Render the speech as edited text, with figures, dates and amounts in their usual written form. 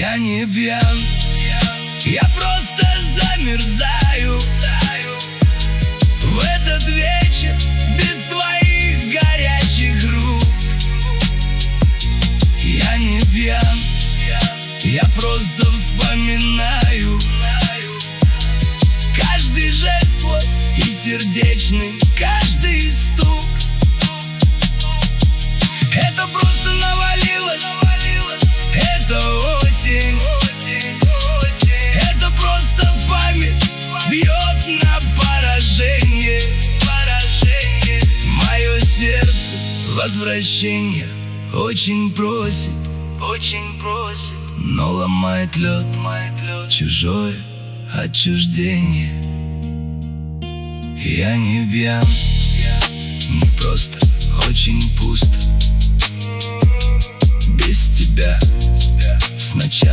Я не пьян, я просто замерзаю в этот вечер без твоих горячих рук. Я не пьян, я просто вспоминаю каждый жест твой и сердечный каждый стук. Это просто навалилось, это осень. Это просто память бьет на поражение. Мое сердце возвращение очень просит, но ломает лед чужое отчуждение. Я не пьян, мне просто очень пусто без тебя сначала.